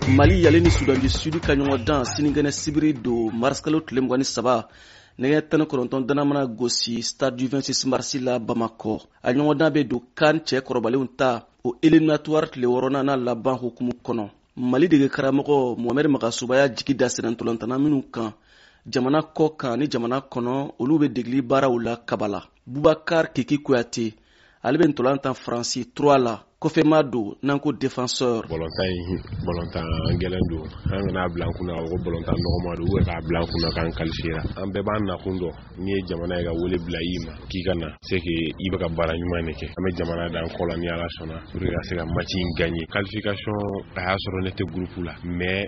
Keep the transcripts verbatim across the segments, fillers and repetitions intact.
Mali yale ni Sudan du Sud ka ɲɔgɔn dan sinigɛnɛ sibiri do mars kalo tile mugan ni saba nɛgɛ tan ni kɔnɔntɔn danamana gosi stade du vingt-six mars la Bamako. A ɲɔgɔn dan bɛ do kan cɛ kɔrɔbalenw ta o éliminatoire tile wɔɔrɔnan na laban hukumu kɔnɔ. Mali dege karamɔgɔ Mohamed Magasubaya jigi da sɛnɛntɔlantana minnu kan jamana kɔ kan ni jamana kɔnɔ olu bɛ degeli baaraw la kabala. Boubacar Keki Kuyate ale bɛ ntolantan Faransi trois la Kofema do nanko défenseur bolontan bolontan gelen do an na blanc kuna o bolontan normal do ka blanc kuna kan kalfira an be ban na kundo ni jamana ga wole blaima ki kana c'est que iba ka bara nyuma neke am jamana dan colonial sona pour ga se ga match gagner qualification a soro nete groupe la mais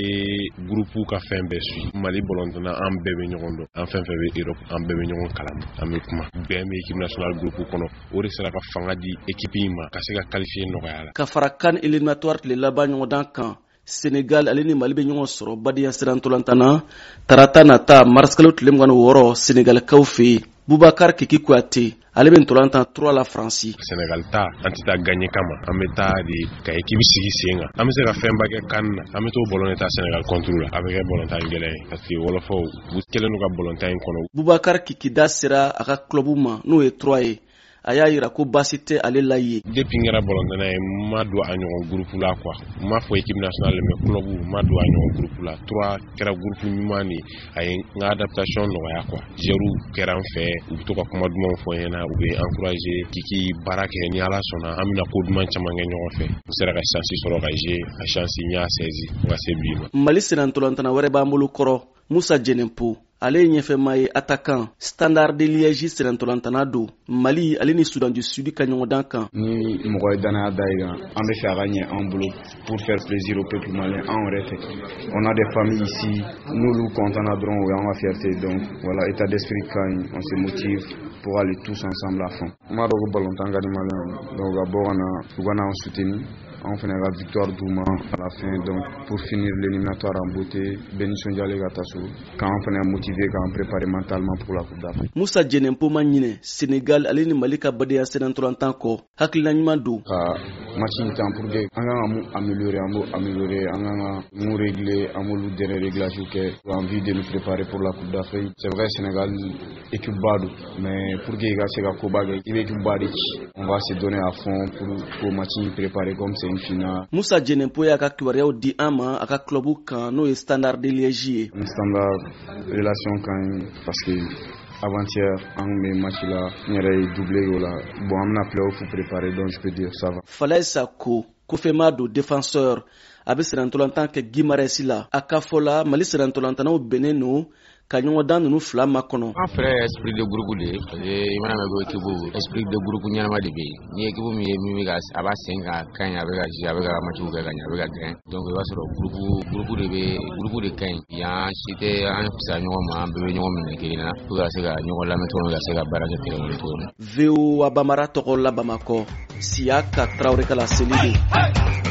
me groupe ka fin be su Mali bolontan an bebe nyondo an fin fin be Europe an bebe nyon kalam am kuma be me équipe nationale groupe kono o resera ka fanga di équipe ma ka se ga ka fara kan éliminatoire le laban ɲɔgɔn dan kan Sénégal ale ni Mali bɛ ɲɔgɔn sɔrɔ badenya sirantolantana tarata nata mars kalo tile mugan ni wɔɔrɔ Sénégal kaw fɛ yen. Boubacar Keki Kuyate ale bɛ ntolantan trois la Faransi. Sénégal ta an tɛ taa gagner kama an bɛ taa de ka équipe sigi sen kan an bɛ se ka fɛn ba kɛ kan na an bɛ to ballon ta Sénégal contre la a bɛ kɛ ballontan gɛlɛn ye parce que wolofaw u kɛlen n'u ka ballontan in kɔnɔ. Boubacar Keki da sera a ka club ma n'o ye trois ye. A y'a yira ko basi tɛ ale la ye. Depuis ngara bolondana ye ma do a ɲɔgɔn groupe la quoi ma fɔ équipe nationale mais club ma do a ɲɔgɔn groupe la trois kɛra groupe ɲuman ni a ye n ka adaptation nɔgɔya quoi jeru kɛra an fɛ u bɛ to ka kuma dumanw fɔ ɲɛna u bɛ encourager Kiki baara kɛ ni ala sɔnna an bɛna ko duman caman kɛ ɲɔgɔn fɛ u sera ka chance sɔrɔ ka jouer a chance n y'a saisi fo ka se bi ma. Mali sɛnɛntolantana wɛrɛ b'an bolo kɔrɔ Musa Djenempo ale ye ɲɛfɛma ye attaquant Standard de Liège sɛnɛntolantana do Mali ale ni Sudan du Sud ka ɲɔgɔn dan kan. Ni mɔgɔ ye danaya da i kan an bɛ fɛ a ka ɲɛ an bolo pour faire plaisir au peuple malien an yɛrɛ fɛ on a des familles ici n'olu contana dɔrɔn o y'an ka fierté donc voilà état d'esprit ka ɲi on se motive pour aller tous ensemble à fond. N b'a dɔn ko ballontan ka di malien donc ka bɔ ka na u ka n'an soutenir on fait la victoire d'Ouma à la fin donc pour finir l'éliminatoire en beauté bénisson jale ka taso quand on fait motivé quand on prépare mentalement pour la Coupe d'Afrique. Musa Djenempo ma ɲinɛ Sénégal ale ni Mali ka badenya sɛnɛntolantan kɔ hakilina ɲuman do ka match in temps pour que an ka mun améliorer an b'o améliorer an ka mun régler an b'olu dernier réglage kɛ en vue de nous préparer pour la Coupe d'Afrique. C'est vrai Sénégal équipe ba do mais pour que i ka se ka koba kɛ i bɛ équipe ba de ci on va se donner à fond pour pour match in préparer comme c'est une finale. Musa Djenempo y'a ka kibaruyaw di an ma a ka club kan n'o ye Standard de Liège ye. Standard relation kan parce que avant-hier un mes matchs là il y a doublé là bon on a playoff préparé donc je peux dire ça va. Falaye Sako Kofema do défenseur a bɛ sɛnɛntolantan kɛ Guimarães la a ka fɔ la Mali sɛnɛntolantanaw bɛnnen no ka ɲɔgɔn dan ninnu fila ma kɔnɔ. An fɛrɛ esprit de groupe de ye i mana mɛn ko équipe esprit de groupe ɲɛnama de bɛ yen ni équipe min ye min bɛ ka a b'a sen ka ka ɲi a bɛ ka jouer a bɛ ka matchw kɛ ka ɲɛ a bɛ ka gagner donc i b'a sɔrɔ groupe groupe de bɛ groupe de ka ɲi yan si tɛ an fisaya ɲɔgɔn ma an bɛɛ bɛ ɲɔgɔn minɛ kelen na pour ka se ka ɲɔgɔn lamɛn cogo min ka se ka baara kɛ terrain kɔnɔ cogo min. V O A Bamara tɔgɔ la Bamakɔ Siyaka Traoré ka la seli de.